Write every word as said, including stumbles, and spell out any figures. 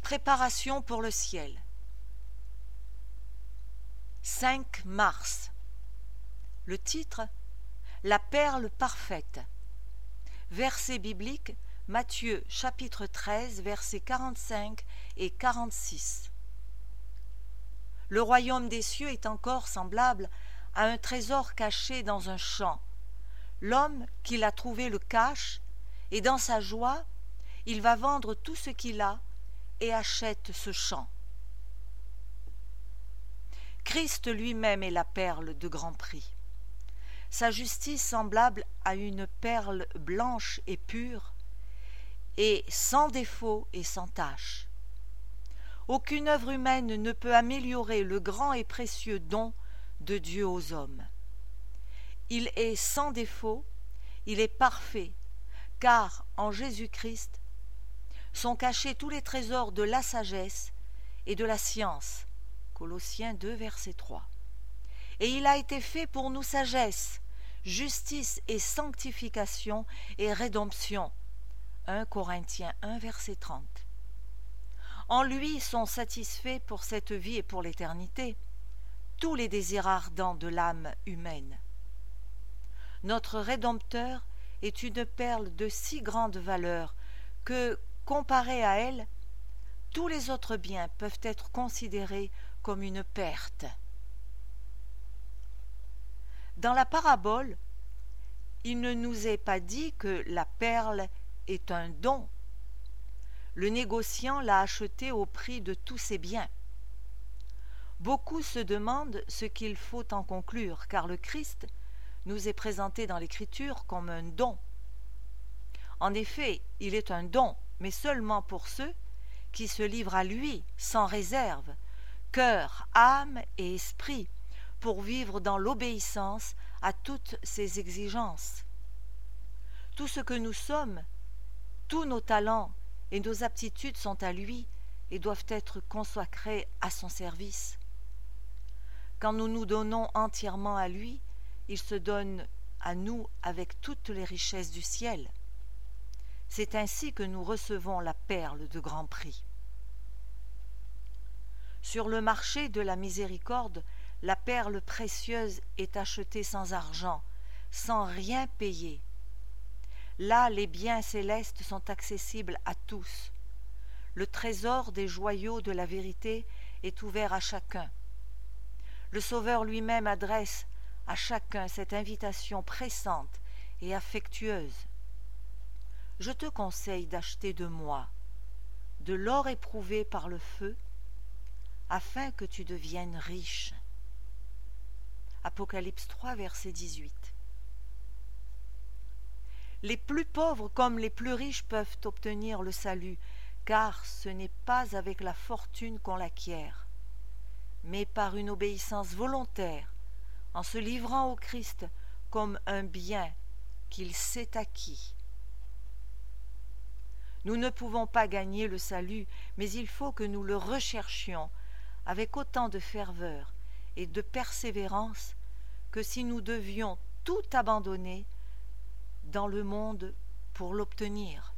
Préparation pour le ciel. cinq mars. Le titre: La perle parfaite. Verset biblique: Matthieu chapitre treize, versets quarante-cinq et quarante-six. Le royaume des cieux est encore semblable à un trésor caché dans un champ. L'homme qui l'a trouvé le cache, et dans sa joie, il va vendre tout ce qu'il a et achète ce champ. Christ lui-même est la perle de grand prix. Sa justice semblable à une perle blanche et pure, et sans défaut et sans tache. Aucune œuvre humaine ne peut améliorer le grand et précieux don de Dieu aux hommes. Il est sans défaut, il est parfait, car en Jésus-Christ sont cachés tous les trésors de la sagesse et de la science. Colossiens deux, verset trois. Et il a été fait pour nous sagesse, justice et sanctification et rédemption. un Corinthiens un, verset trente. En lui sont satisfaits pour cette vie et pour l'éternité tous les désirs ardents de l'âme humaine. Notre Rédempteur est une perle de si grande valeur que, comparée à elle, tous les autres biens peuvent être considérés comme une perte. Dans la parabole, il ne nous est pas dit que la perle est un don. Le négociant l'a achetée au prix de tous ses biens. Beaucoup se demandent ce qu'il faut en conclure, car le Christ nous est présenté dans l'Écriture comme un don. En effet, il est un don, mais seulement pour ceux qui se livrent à lui sans réserve, cœur, âme et esprit, pour vivre dans l'obéissance à toutes ses exigences. Tout ce que nous sommes, tous nos talents et nos aptitudes sont à lui et doivent être consacrés à son service. Quand nous nous donnons entièrement à lui, il se donne à nous avec toutes les richesses du ciel. C'est ainsi que nous recevons la perle de grand prix. Sur le marché de la miséricorde, la perle précieuse est achetée sans argent, sans rien payer. Là, les biens célestes sont accessibles à tous. Le trésor des joyaux de la vérité est ouvert à chacun. Le Sauveur lui-même adresse à chacun cette invitation pressante et affectueuse. Je te conseille d'acheter de moi de l'or éprouvé par le feu, afin que tu deviennes riche. Apocalypse trois, verset dix-huit. Les plus pauvres comme les plus riches peuvent obtenir le salut, car ce n'est pas avec la fortune qu'on l'acquiert, mais par une obéissance volontaire, en se livrant au Christ comme un bien qu'il s'est acquis. Nous ne pouvons pas gagner le salut, mais il faut que nous le recherchions avec autant de ferveur et de persévérance que si nous devions tout abandonner dans le monde pour l'obtenir.